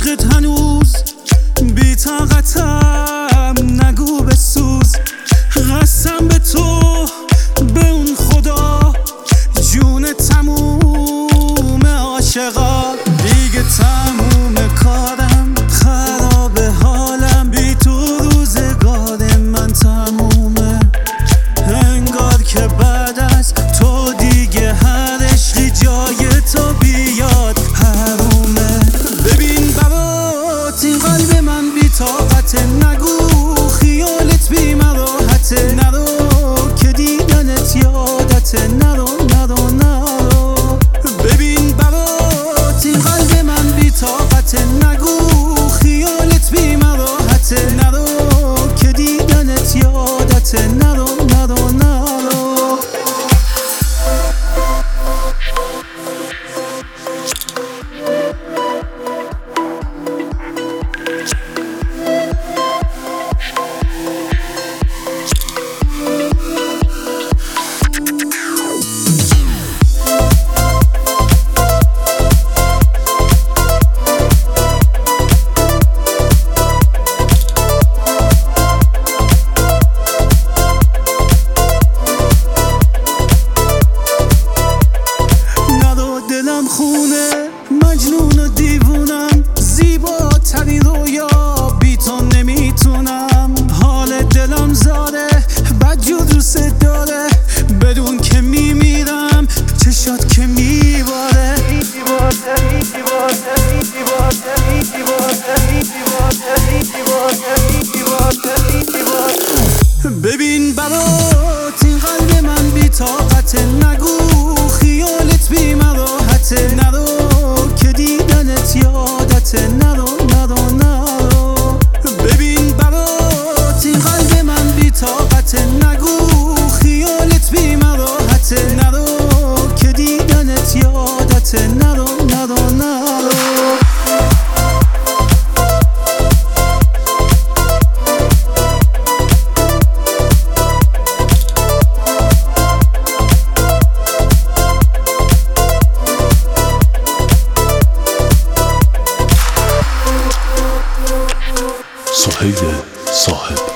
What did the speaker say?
عشقت هنوز بی طاقتم، نگو بسوز. قسم به تو، به اون خدا، جون تموم عاشقا. دیگه تموم کارم، خراب حالم، بی تو روزگار من تمومه. انگار که بعد از تو دیگه هر عشقی جای تو بیاد حرومه. ببین برات این قلب من بی طاقته، نگو خیالت بی مراحته. نرو که دیدنت یادته، نرو نرو نرو. ببین برات این قلب من بی طاقته، نگو خیالت بی مراحته. نرو که دیدنت یادته، نرو نرو نرو. دلم خونه، مجنون و دیوونم، زیباترین رویا بی تو نمیتونم. حال دلم زاره، بدجور دوست داره، بدون که میمیرم چشات که میباره. ببین برات این قلب من بی طاقته، نگو خیالت بی مراحته. نرو که دیدنت یادته، نرو نرو نرو. ببین برات این قلب من بی طاقته، نگو خیالت بی مراحته. نرو که دیدنت یادته، نرو نرو نرو. سهیل صاحب